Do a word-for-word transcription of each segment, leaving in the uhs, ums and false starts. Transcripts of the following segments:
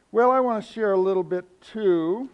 Well, I want to share a little bit too.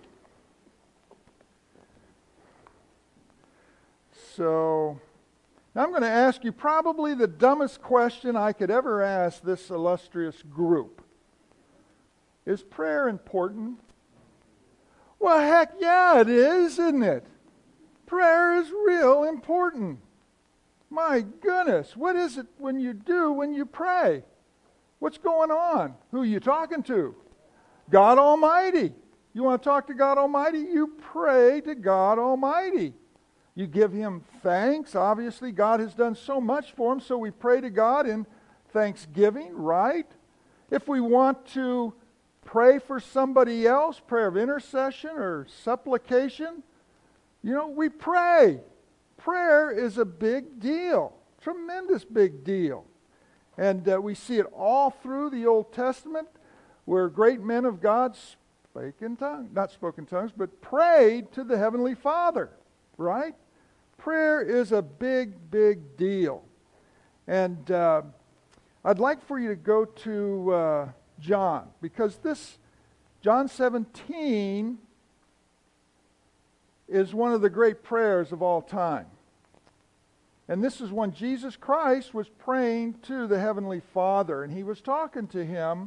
So, now I'm going to ask you probably the dumbest question I could ever ask this illustrious group. Is prayer important? Well, heck yeah, it is, isn't it? Prayer is real important. My goodness, what is it when you do when you pray? What's going on? Who are you talking to? God Almighty. You want to talk to God Almighty? You pray to God Almighty. You give Him thanks. Obviously, God has done so much for Him, so we pray to God in thanksgiving, right? If we want to pray for somebody else, prayer of intercession or supplication, you know, we pray. Prayer is a big deal, tremendous big deal. And uh, we see it all through the Old Testament, where great men of God spake in tongues, not spoke in tongues, but prayed to the Heavenly Father, right? Prayer is a big, big deal. And uh, I'd like for you to go to uh, John, because this, John seventeen, is one of the great prayers of all time. And this is when Jesus Christ was praying to the Heavenly Father, and He was talking to Him.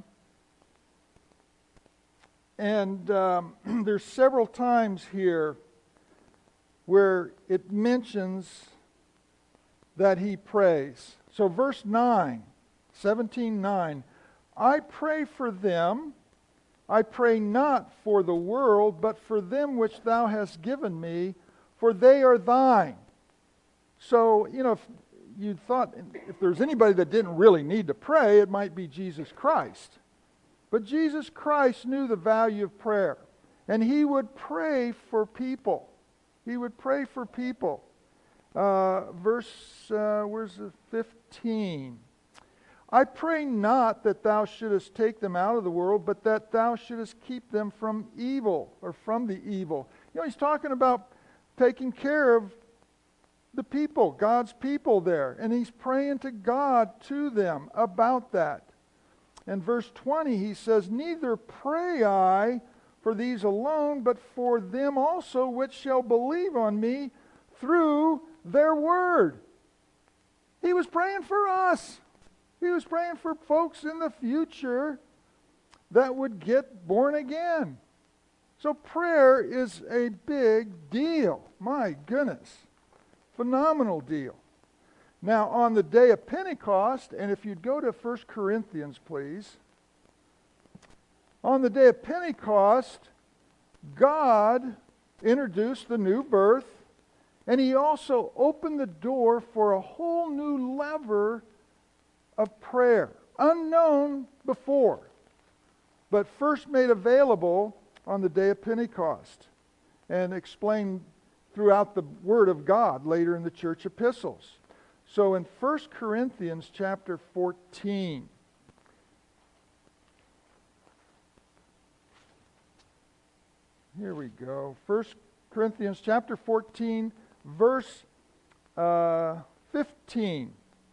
And um, there's several times here where it mentions that He prays. So verse nine, seventeen nine, I pray for them, I pray not for the world, but for them which Thou hast given me, for they are Thine. So, you know, if you thought, if there's anybody that didn't really need to pray, it might be Jesus Christ. But Jesus Christ knew the value of prayer. And He would pray for people. He would pray for people. Uh, verse, uh, where's the fifteen? I pray not that Thou shouldest take them out of the world, but that Thou shouldest keep them from evil, or from the evil. You know, He's talking about taking care of the people, God's people there. And He's praying to God, to them, about that. In verse twenty, he says, neither pray I for these alone, but for them also which shall believe on me through their word. He was praying for us. He was praying for folks in the future that would get born again. So prayer is a big deal. My goodness. Phenomenal deal. Now, on the day of Pentecost, and if you'd go to First Corinthians, please. On the day of Pentecost, God introduced the new birth, and He also opened the door for a whole new lever of prayer, unknown before, but first made available on the day of Pentecost, and explained throughout the Word of God later in the church epistles. So in First Corinthians chapter fourteen, here we go. First Corinthians chapter fourteen, verse uh, fifteen.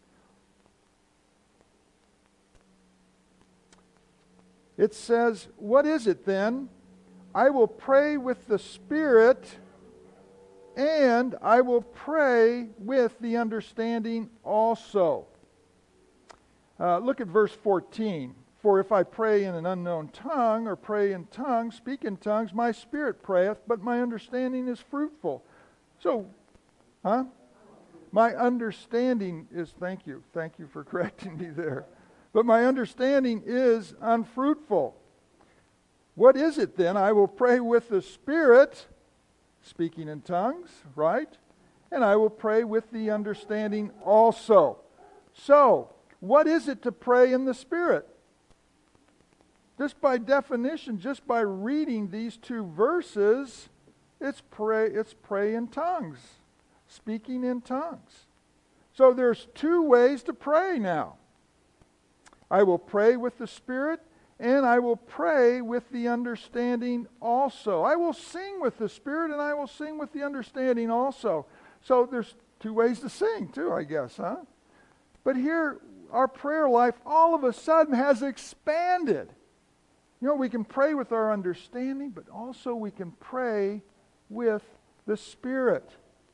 It says, what is it then? I will pray with the Spirit, and I will pray with the understanding also. Uh, look at verse fourteen. For if I pray in an unknown tongue, or pray in tongues, speak in tongues, my spirit prayeth, but my understanding is fruitful. So, huh? My understanding is, thank you, thank you for correcting me there. But my understanding is unfruitful. What is it then? I will pray with the Spirit, speaking in tongues, right? And I will pray with the understanding also. So, what is it to pray in the Spirit? Just by definition, just by reading these two verses, it's pray, it's pray in tongues, speaking in tongues. So there's two ways to pray now. I will pray with the Spirit, and I will pray with the understanding also. I will sing with the Spirit, and I will sing with the understanding also. So there's two ways to sing too, I guess, huh? But here, our prayer life all of a sudden has expanded. You know, we can pray with our understanding, but also we can pray with the Spirit.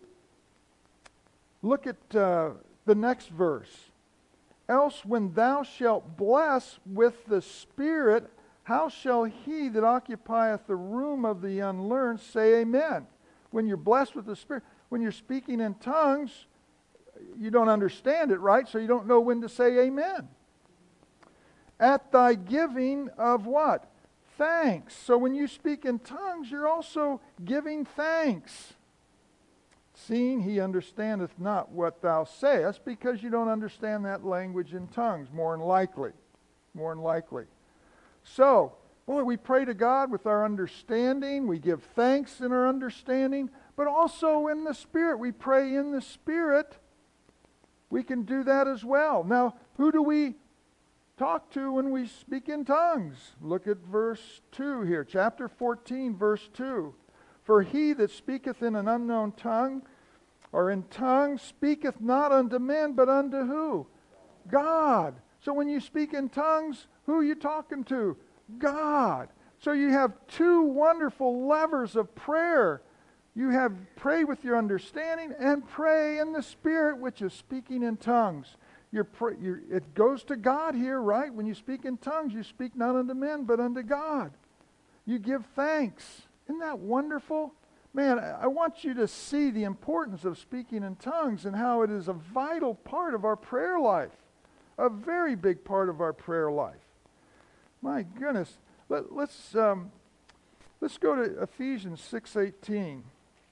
Look at uh, the next verse. Else when thou shalt bless with the Spirit, how shall he that occupieth the room of the unlearned say amen? When you're blessed with the Spirit, when you're speaking in tongues, you don't understand it, right? So you don't know when to say amen. At thy giving of what? Thanks. So when you speak in tongues, you're also giving thanks. Seeing he understandeth not what thou sayest, because you don't understand that language in tongues, more than likely. More than likely. So, boy, we pray to God with our understanding. We give thanks in our understanding. But also in the Spirit. We pray in the Spirit. We can do that as well. Now, who do we talk to when we speak in tongues? Look at verse two here. Chapter fourteen, verse two. For he that speaketh in an unknown tongue, or in tongues, speaketh not unto men, but unto who? God. So when you speak in tongues, who are you talking to? God. So you have two wonderful levers of prayer. You have pray with your understanding and pray in the Spirit, which is speaking in tongues. You're, you're, it goes to God here, right? When you speak in tongues, you speak not unto men, but unto God. You give thanks. Isn't that wonderful? Man, I want you to see the importance of speaking in tongues and how it is a vital part of our prayer life. A very big part of our prayer life. My goodness. Let, let's, um, let's go to Ephesians six eighteen.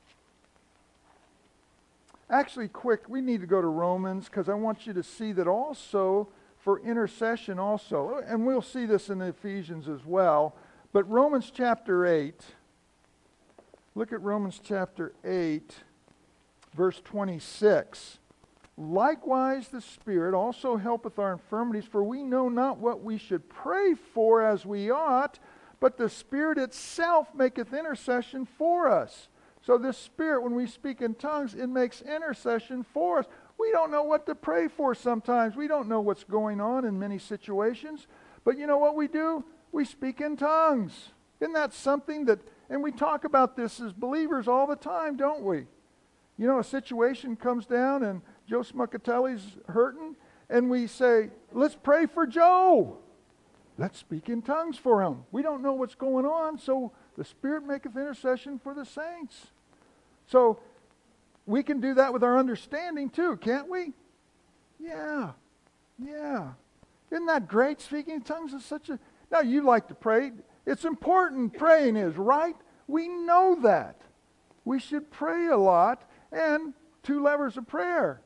Actually, quick, we need to go to Romans because I want you to see that also for intercession also. And we'll see this in Ephesians as well. But Romans chapter eight. Look at Romans chapter eight, verse twenty-six. Likewise the Spirit also helpeth our infirmities, for we know not what we should pray for as we ought, but the Spirit itself maketh intercession for us. So this Spirit, when we speak in tongues, it makes intercession for us. We don't know what to pray for sometimes. We don't know what's going on in many situations. But you know what we do? We speak in tongues. Isn't that something that, and we talk about this as believers all the time, don't we? You know, a situation comes down and Joe Smuckatelli's hurting, and we say, let's pray for Joe. Let's speak in tongues for him. We don't know what's going on, so the Spirit maketh intercession for the saints. So we can do that with our understanding too, can't we? Yeah. Yeah. Isn't that great? Speaking in tongues is such a... Now, you like to pray. It's important praying is, right? We know that. We should pray a lot, and two levers of prayer.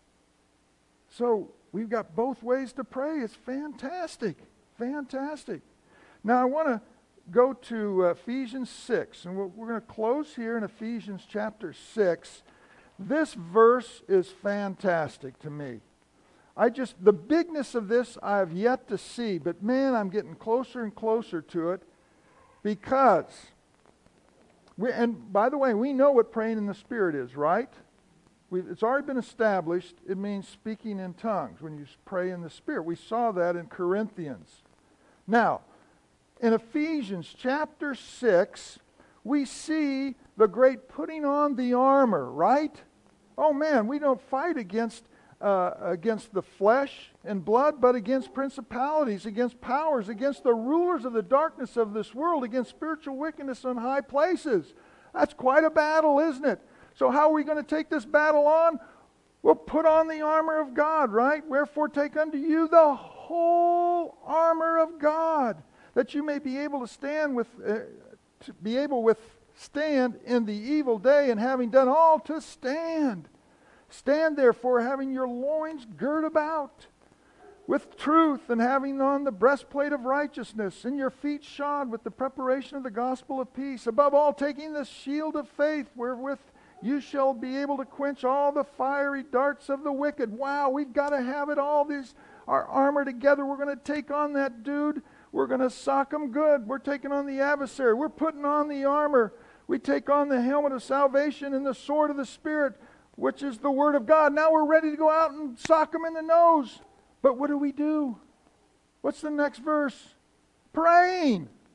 So we've got both ways to pray. It's fantastic. Fantastic. Now I want to go to Ephesians six, and we're, we're going to close here in Ephesians chapter six. This verse is fantastic to me. I just, the bigness of this I have yet to see, but man, I'm getting closer and closer to it because, we, and by the way, we know what praying in the Spirit is, right? We've, it's already been established. It means speaking in tongues when you pray in the Spirit. We saw that in Corinthians. Now, in Ephesians chapter six, we see the great putting on the armor, right? Oh man, we don't fight against uh, against the flesh and blood, but against principalities, against powers, against the rulers of the darkness of this world, against spiritual wickedness in high places. That's quite a battle, isn't it? So how are we going to take this battle on? We'll put on the armor of God, right? Wherefore take unto you the whole armor of God, that you may be able to stand with, uh, to be able withstand in the evil day, and having done all to stand. Stand therefore, having your loins girt about with truth, and having on the breastplate of righteousness, and your feet shod with the preparation of the gospel of peace. Above all, taking the shield of faith, wherewith you shall be able to quench all the fiery darts of the wicked. Wow, we've got to have it all, these, our armor together. We're going to take on that dude. We're going to sock him good. We're taking on the adversary. We're putting on the armor. We take on the helmet of salvation and the sword of the Spirit, which is the Word of God. Now we're ready to go out and sock him in the nose. But what do we do? What's the next verse? Praying.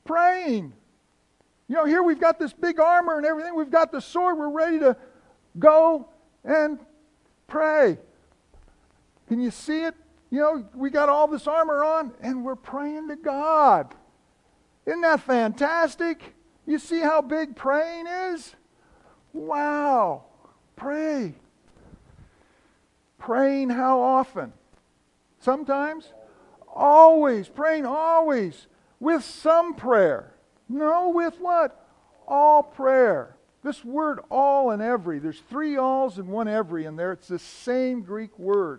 Praying. You know, here we've got this big armor and everything. We've got the sword. We're ready to go and pray. Can you see it? You know, we got all this armor on and we're praying to God. Isn't that fantastic? You see how big praying is? Wow. Pray. Praying how often? Sometimes? Always. Praying always. With some prayer. No, with what? All prayer. This word all and every, there's three alls and one every in there. It's the same Greek word.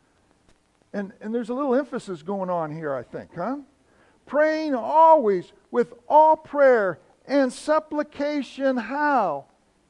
And, and there's a little emphasis going on here, I think, huh? Praying always with all prayer and supplication. How?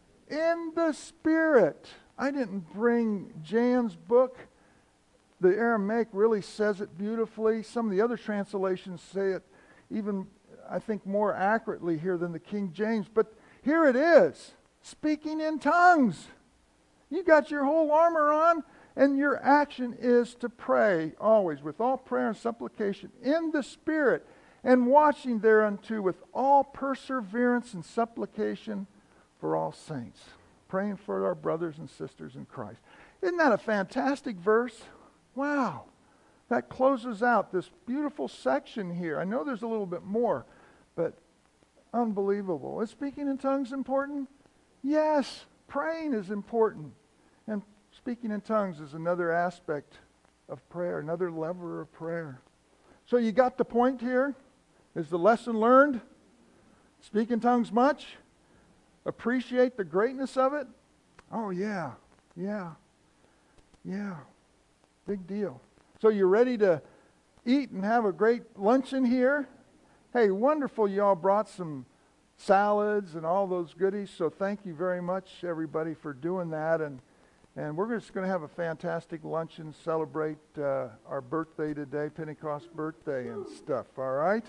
In the Spirit. I didn't bring Jan's book. The Aramaic really says it beautifully. Some of the other translations say it even, I think, more accurately here than the King James. But here it is, speaking in tongues. You got your whole armor on, and your action is to pray always with all prayer and supplication in the Spirit, and watching thereunto with all perseverance and supplication for all saints. Praying for our brothers and sisters in Christ. Isn't that a fantastic verse? Wow. That closes out this beautiful section here. I know there's a little bit more, but unbelievable. Is speaking in tongues important? Yes. Praying is important. And speaking in tongues is another aspect of prayer, another lever of prayer. So you got the point here? Is the lesson learned? Speak in tongues much? Appreciate the greatness of it? Oh, yeah. Yeah. Yeah. Big deal. So you're ready to eat and have a great luncheon here? Hey, wonderful you all brought some salads and all those goodies. So thank you very much, everybody, for doing that. And and we're just going to have a fantastic luncheon, celebrate uh, our birthday today, Pentecost birthday and stuff, all right?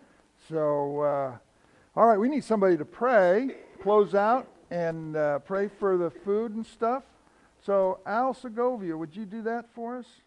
So, uh, all right, we need somebody to pray, close out, and uh, pray for the food and stuff. So, Al Segovia, would you do that for us?